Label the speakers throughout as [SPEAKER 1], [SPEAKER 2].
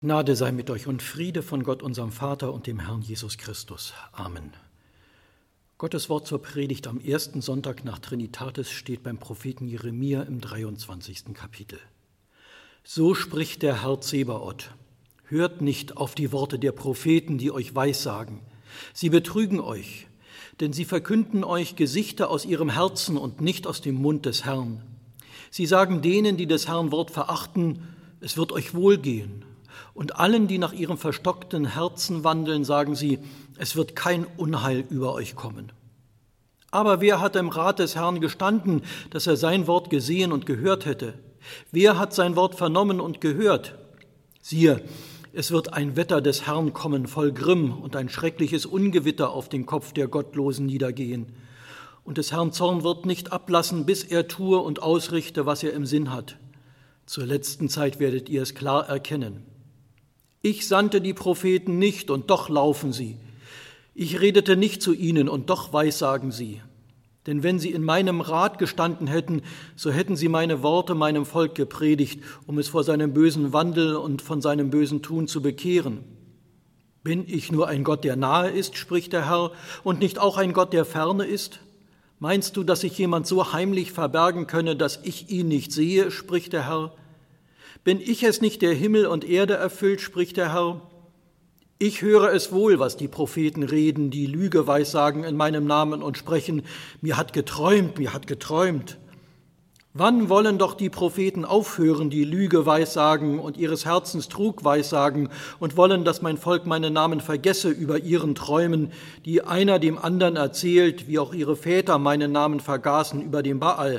[SPEAKER 1] Gnade sei mit euch und Friede von Gott, unserem Vater und dem Herrn Jesus Christus. Amen. Gottes Wort zur Predigt am ersten Sonntag nach Trinitatis steht beim Propheten Jeremia im 23. Kapitel. So spricht der Herr Zebaoth: Hört nicht auf die Worte der Propheten, die euch Weissagen. Sie betrügen euch, denn sie verkünden euch Gesichter aus ihrem Herzen und nicht aus dem Mund des Herrn. Sie sagen denen, die des Herrn Wort verachten, es wird euch wohlgehen. Und allen, die nach ihrem verstockten Herzen wandeln, sagen sie, es wird kein Unheil über euch kommen. Aber wer hat im Rat des Herrn gestanden, dass er sein Wort gesehen und gehört hätte? Wer hat sein Wort vernommen und gehört? Siehe, es wird ein Wetter des Herrn kommen voll Grimm und ein schreckliches Ungewitter auf den Kopf der Gottlosen niedergehen. Und des Herrn Zorn wird nicht ablassen, bis er tue und ausrichte, was er im Sinn hat. Zur letzten Zeit werdet ihr es klar erkennen. Ich sandte die Propheten nicht, und doch laufen sie. Ich redete nicht zu ihnen, und doch weissagen sie. Denn wenn sie in meinem Rat gestanden hätten, so hätten sie meine Worte meinem Volk gepredigt, um es vor seinem bösen Wandel und von seinem bösen Tun zu bekehren. Bin ich nur ein Gott, der nahe ist, spricht der Herr, und nicht auch ein Gott, der ferne ist? Meinst du, dass sich jemand so heimlich verbergen könne, dass ich ihn nicht sehe, spricht der Herr? Bin ich es nicht, der Himmel und Erde erfüllt, spricht der Herr? Ich höre es wohl, was die Propheten reden, die Lüge weissagen in meinem Namen und sprechen, mir hat geträumt, mir hat geträumt. Wann wollen doch die Propheten aufhören, die Lüge weissagen und ihres Herzens Trug weissagen und wollen, dass mein Volk meinen Namen vergesse über ihren Träumen, die einer dem anderen erzählt, wie auch ihre Väter meinen Namen vergaßen über den Baal.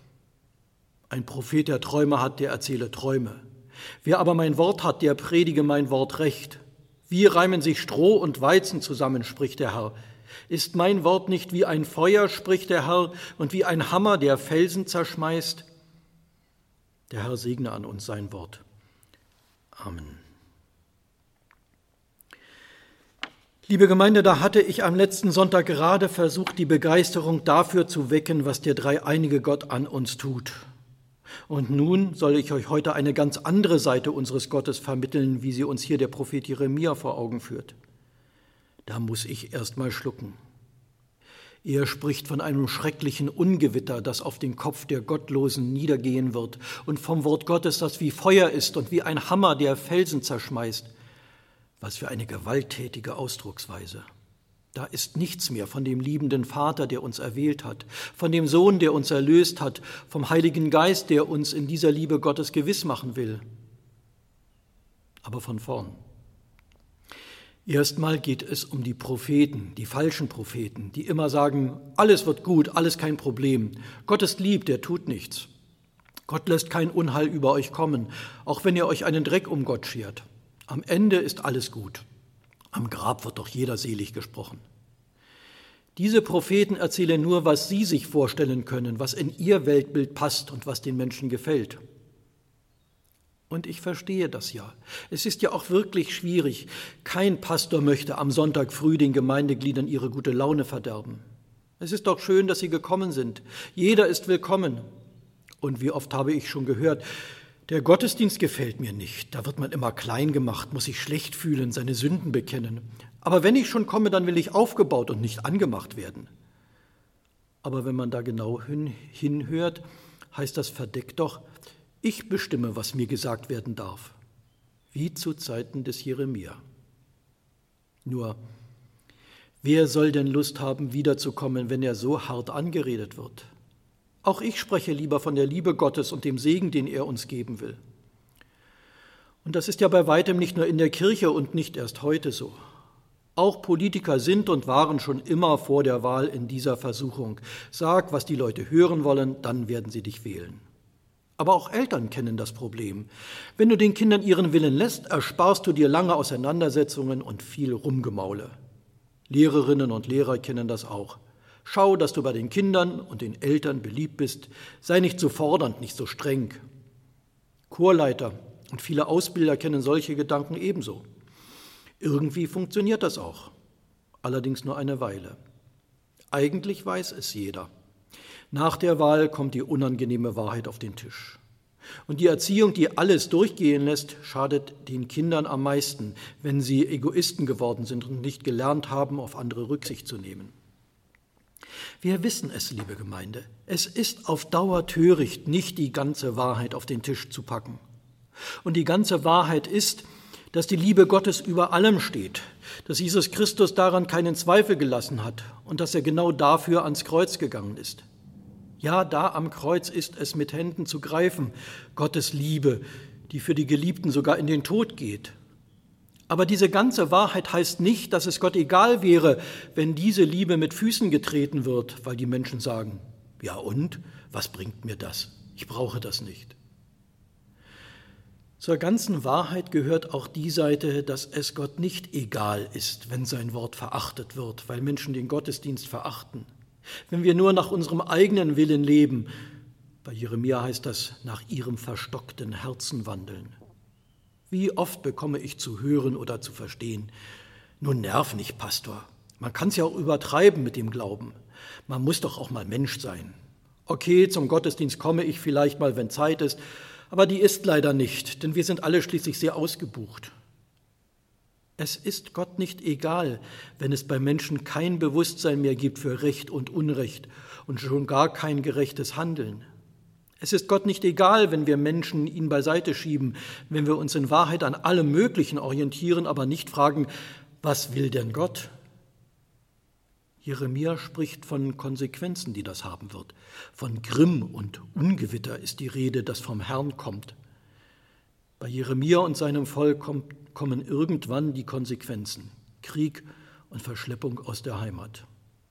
[SPEAKER 1] Ein Prophet, der Träume hat, der erzähle Träume. Wer aber mein Wort hat, der predige mein Wort recht. Wie reimen sich Stroh und Weizen zusammen, spricht der Herr. Ist mein Wort nicht wie ein Feuer, spricht der Herr, und wie ein Hammer, der Felsen zerschmeißt? Der Herr segne an uns sein Wort. Amen. Liebe Gemeinde, da hatte ich am letzten Sonntag gerade versucht, die Begeisterung dafür zu wecken, was der dreieinige Gott an uns tut. Und nun soll ich euch heute eine ganz andere Seite unseres Gottes vermitteln, wie sie uns hier der Prophet Jeremia vor Augen führt. Da muss ich erst mal schlucken. Er spricht von einem schrecklichen Ungewitter, das auf den Kopf der Gottlosen niedergehen wird, und vom Wort Gottes, das wie Feuer ist und wie ein Hammer, der Felsen zerschmeißt. Was für eine gewalttätige Ausdrucksweise. Da ist nichts mehr von dem liebenden Vater, der uns erwählt hat, von dem Sohn, der uns erlöst hat, vom Heiligen Geist, der uns in dieser Liebe Gottes gewiss machen will. Aber von vorn. Erstmal geht es um die Propheten, die falschen Propheten, die immer sagen, alles wird gut, alles kein Problem. Gott ist lieb, der tut nichts. Gott lässt kein Unheil über euch kommen, auch wenn ihr euch einen Dreck um Gott schert. Am Ende ist alles gut. Am Grab wird doch jeder selig gesprochen. Diese Propheten erzählen nur, was sie sich vorstellen können, was in ihr Weltbild passt und was den Menschen gefällt. Und ich verstehe das ja. Es ist ja auch wirklich schwierig. Kein Pastor möchte am Sonntag früh den Gemeindegliedern ihre gute Laune verderben. Es ist doch schön, dass sie gekommen sind. Jeder ist willkommen. Und wie oft habe ich schon gehört, der Gottesdienst gefällt mir nicht. Da wird man immer klein gemacht, muss sich schlecht fühlen, seine Sünden bekennen. Aber wenn ich schon komme, dann will ich aufgebaut und nicht angemacht werden. Aber wenn man da genau hinhört, heißt das verdeckt doch, ich bestimme, was mir gesagt werden darf. Wie zu Zeiten des Jeremia. Nur, wer soll denn Lust haben, wiederzukommen, wenn er so hart angeredet wird? Auch ich spreche lieber von der Liebe Gottes und dem Segen, den er uns geben will. Und das ist ja bei weitem nicht nur in der Kirche und nicht erst heute so. Auch Politiker sind und waren schon immer vor der Wahl in dieser Versuchung. Sag, was die Leute hören wollen, dann werden sie dich wählen. Aber auch Eltern kennen das Problem. Wenn du den Kindern ihren Willen lässt, ersparst du dir lange Auseinandersetzungen und viel Rumgemaule. Lehrerinnen und Lehrer kennen das auch. Schau, dass du bei den Kindern und den Eltern beliebt bist. Sei nicht so fordernd, nicht so streng. Chorleiter und viele Ausbilder kennen solche Gedanken ebenso. Irgendwie funktioniert das auch, allerdings nur eine Weile. Eigentlich weiß es jeder. Nach der Wahl kommt die unangenehme Wahrheit auf den Tisch. Und die Erziehung, die alles durchgehen lässt, schadet den Kindern am meisten, wenn sie Egoisten geworden sind und nicht gelernt haben, auf andere Rücksicht zu nehmen. Wir wissen es, liebe Gemeinde, es ist auf Dauer töricht, nicht die ganze Wahrheit auf den Tisch zu packen. Und die ganze Wahrheit ist, dass die Liebe Gottes über allem steht, dass Jesus Christus daran keinen Zweifel gelassen hat und dass er genau dafür ans Kreuz gegangen ist. Ja, da am Kreuz ist es mit Händen zu greifen, Gottes Liebe, die für die Geliebten sogar in den Tod geht. Aber diese ganze Wahrheit heißt nicht, dass es Gott egal wäre, wenn diese Liebe mit Füßen getreten wird, weil die Menschen sagen, ja und, was bringt mir das? Ich brauche das nicht. Zur ganzen Wahrheit gehört auch die Seite, dass es Gott nicht egal ist, wenn sein Wort verachtet wird, weil Menschen den Gottesdienst verachten. Wenn wir nur nach unserem eigenen Willen leben, bei Jeremia heißt das, nach ihrem verstockten Herzen wandeln. Wie oft bekomme ich zu hören oder zu verstehen, nun nerv nicht, Pastor, man kann es ja auch übertreiben mit dem Glauben, man muss doch auch mal Mensch sein. Okay, zum Gottesdienst komme ich vielleicht mal, wenn Zeit ist, aber die ist leider nicht, denn wir sind alle schließlich sehr ausgebucht. Es ist Gott nicht egal, wenn es bei Menschen kein Bewusstsein mehr gibt für Recht und Unrecht und schon gar kein gerechtes Handeln. Es ist Gott nicht egal, wenn wir Menschen ihn beiseite schieben, wenn wir uns in Wahrheit an allem Möglichen orientieren, aber nicht fragen, was will denn Gott? Jeremia spricht von Konsequenzen, die das haben wird. Von Grimm und Ungewitter ist die Rede, das vom Herrn kommt. Bei Jeremia und seinem Volk kommen irgendwann die Konsequenzen, Krieg und Verschleppung aus der Heimat.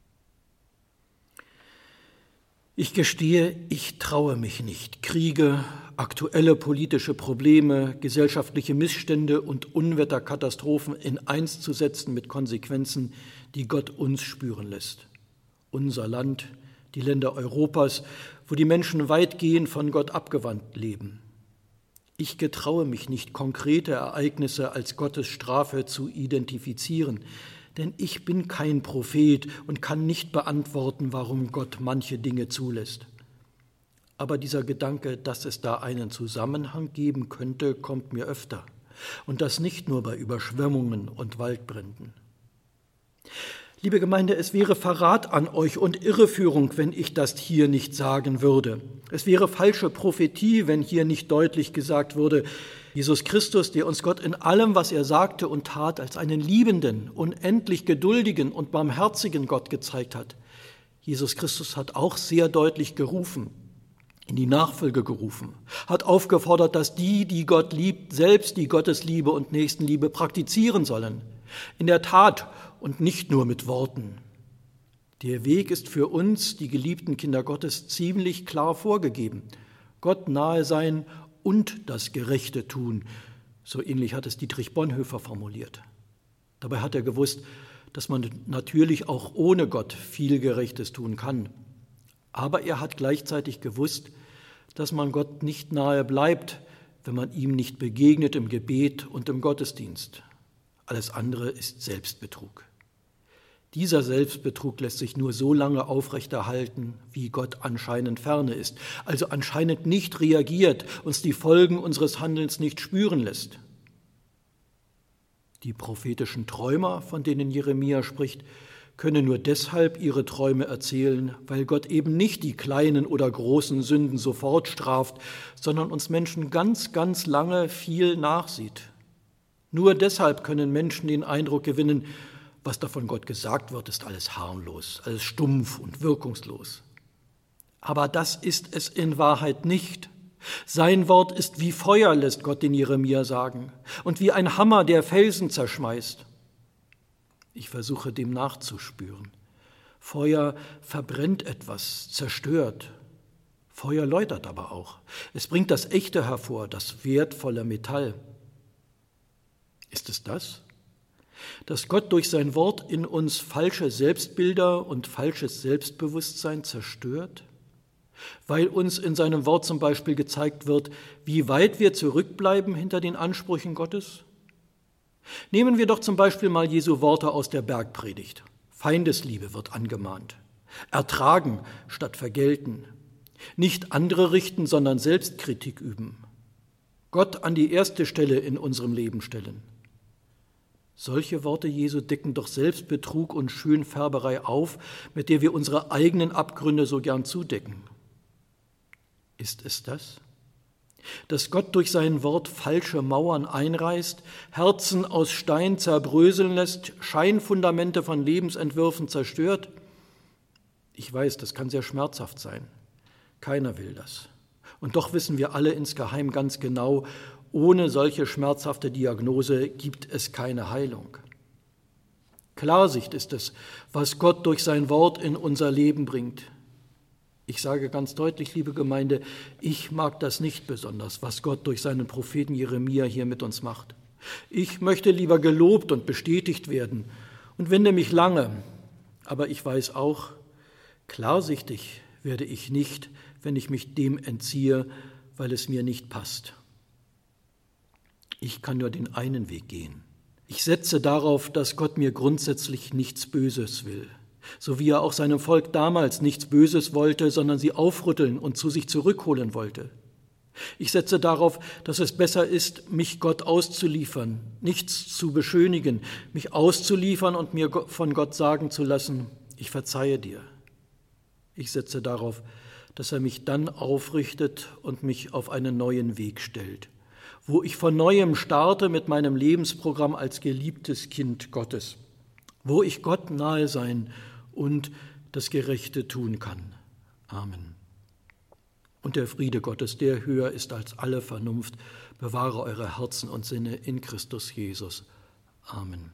[SPEAKER 1] Ich gestehe, ich traue mich nicht, Kriege, aktuelle politische Probleme, gesellschaftliche Missstände und Unwetterkatastrophen in eins zu setzen mit Konsequenzen, die Gott uns spüren lässt. Unser Land, die Länder Europas, wo die Menschen weitgehend von Gott abgewandt leben. Ich getraue mich nicht, konkrete Ereignisse als Gottes Strafe zu identifizieren, denn ich bin kein Prophet und kann nicht beantworten, warum Gott manche Dinge zulässt. Aber dieser Gedanke, dass es da einen Zusammenhang geben könnte, kommt mir öfter. Und das nicht nur bei Überschwemmungen und Waldbränden. Liebe Gemeinde, es wäre Verrat an euch und Irreführung, wenn ich das hier nicht sagen würde. Es wäre falsche Prophetie, wenn hier nicht deutlich gesagt würde, Jesus Christus, der uns Gott in allem, was er sagte und tat, als einen liebenden, unendlich geduldigen und barmherzigen Gott gezeigt hat. Jesus Christus hat auch sehr deutlich gerufen, in die Nachfolge gerufen, hat aufgefordert, dass die Gott liebt, selbst die Gottesliebe und Nächstenliebe praktizieren sollen. In der Tat und nicht nur mit Worten. Der Weg ist für uns, die geliebten Kinder Gottes, ziemlich klar vorgegeben. Gott nahe sein und das Gerechte tun. So ähnlich hat es Dietrich Bonhoeffer formuliert. Dabei hat er gewusst, dass man natürlich auch ohne Gott viel Gerechtes tun kann. Aber er hat gleichzeitig gewusst, dass man Gott nicht nahe bleibt, wenn man ihm nicht begegnet im Gebet und im Gottesdienst. Alles andere ist Selbstbetrug. Dieser Selbstbetrug lässt sich nur so lange aufrechterhalten, wie Gott anscheinend ferne ist, also anscheinend nicht reagiert, uns die Folgen unseres Handelns nicht spüren lässt. Die prophetischen Träumer, von denen Jeremia spricht, können nur deshalb ihre Träume erzählen, weil Gott eben nicht die kleinen oder großen Sünden sofort straft, sondern uns Menschen ganz, ganz lange viel nachsieht. Nur deshalb können Menschen den Eindruck gewinnen, was da von Gott gesagt wird, ist alles harmlos, alles stumpf und wirkungslos. Aber das ist es in Wahrheit nicht. Sein Wort ist wie Feuer, lässt Gott den Jeremia sagen, und wie ein Hammer, der Felsen zerschmeißt. Ich versuche dem nachzuspüren. Feuer verbrennt etwas, zerstört. Feuer läutert aber auch. Es bringt das Echte hervor, das wertvolle Metall. Ist es das? Dass Gott durch sein Wort in uns falsche Selbstbilder und falsches Selbstbewusstsein zerstört? Weil uns in seinem Wort zum Beispiel gezeigt wird, wie weit wir zurückbleiben hinter den Ansprüchen Gottes? Nehmen wir doch zum Beispiel mal Jesu Worte aus der Bergpredigt. Feindesliebe wird angemahnt. Ertragen statt vergelten. Nicht andere richten, sondern Selbstkritik üben. Gott an die erste Stelle in unserem Leben stellen. Solche Worte Jesu decken doch Selbstbetrug und Schönfärberei auf, mit der wir unsere eigenen Abgründe so gern zudecken. Ist es das? Dass Gott durch sein Wort falsche Mauern einreißt, Herzen aus Stein zerbröseln lässt, Scheinfundamente von Lebensentwürfen zerstört? Ich weiß, das kann sehr schmerzhaft sein. Keiner will das. Und doch wissen wir alle insgeheim ganz genau, ohne solche schmerzhafte Diagnose gibt es keine Heilung. Klarsicht ist es, was Gott durch sein Wort in unser Leben bringt. Ich sage ganz deutlich, liebe Gemeinde, ich mag das nicht besonders, was Gott durch seinen Propheten Jeremia hier mit uns macht. Ich möchte lieber gelobt und bestätigt werden und wende mich lange, aber ich weiß auch, klarsichtig werde ich nicht, wenn ich mich dem entziehe, weil es mir nicht passt. Ich kann nur den einen Weg gehen. Ich setze darauf, dass Gott mir grundsätzlich nichts Böses will, so wie er auch seinem Volk damals nichts Böses wollte, sondern sie aufrütteln und zu sich zurückholen wollte. Ich setze darauf, dass es besser ist, mich Gott auszuliefern, nichts zu beschönigen, mich auszuliefern und mir von Gott sagen zu lassen, ich verzeihe dir. Ich setze darauf, dass er mich dann aufrichtet und mich auf einen neuen Weg stellt, wo ich von Neuem starte mit meinem Lebensprogramm als geliebtes Kind Gottes, wo ich Gott nahe sein und das Gerechte tun kann. Amen. Und der Friede Gottes, der höher ist als alle Vernunft, bewahre eure Herzen und Sinne in Christus Jesus. Amen.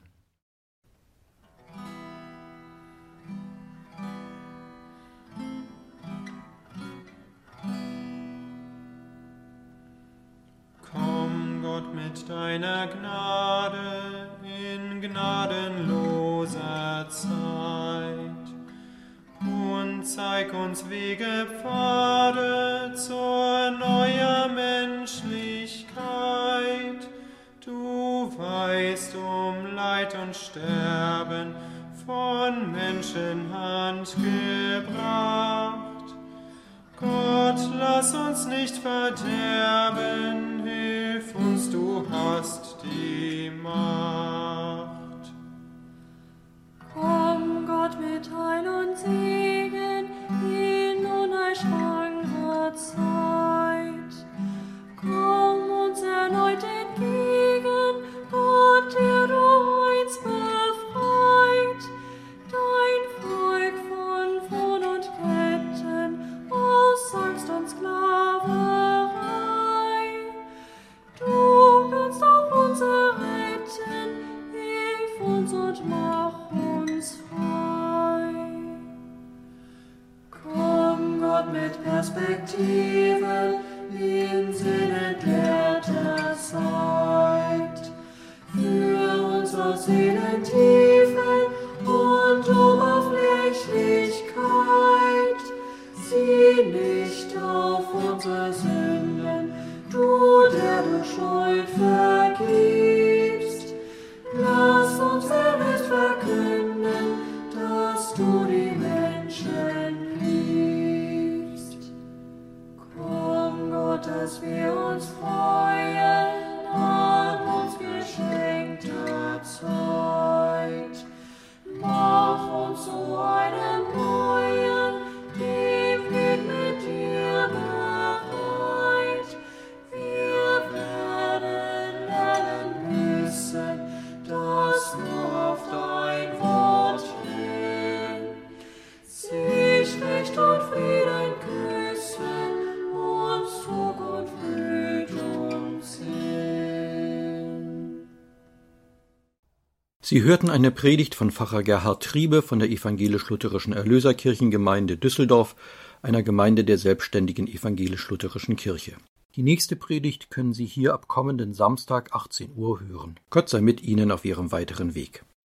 [SPEAKER 2] Mit deiner Gnade in gnadenloser Zeit und zeig uns Wege, Pfade zur neuer Menschlichkeit. Du weißt um Leid und Sterben von Menschenhand gebracht. Gott, lass uns nicht verderben, hilf uns, du hast die Macht.
[SPEAKER 3] Komm, Gott, mit Heil und Segen in unerschlagener Zeit. Komm uns erneut entgegen, Gott, der du einst befreit, dein Volk von Fron und Ketten aus Angst und Sklaverei. Du kannst auch uns erretten, hilf uns und mach uns frei. Komm, Gott, mit Perspektive in sinnentleerter Zeit. Führ uns aus Seelentiefe und Oberflächlichkeit. Sieh nicht auf unsere Sünden, du, der du Schuld vergibst. Lass uns erlöst verkünden, dass du die Menschen liebst. Komm, Gott, dass wir uns freuen an uns geschenkter Zeit. Mach uns zu einem neuen, dem Weg mit dir bereit. Wir werden lernen müssen, das nur auf dein Wort hin. Sich Recht und Frieden küssen, uns Zug und blüht uns hin.
[SPEAKER 1] Sie hörten eine Predigt von Pfarrer Gerhard Triebe von der Evangelisch-Lutherischen Erlöserkirchengemeinde Düsseldorf, einer Gemeinde der selbstständigen Evangelisch-Lutherischen Kirche. Die nächste Predigt können Sie hier ab kommenden Samstag 18 Uhr hören. Gott sei mit Ihnen auf Ihrem weiteren Weg.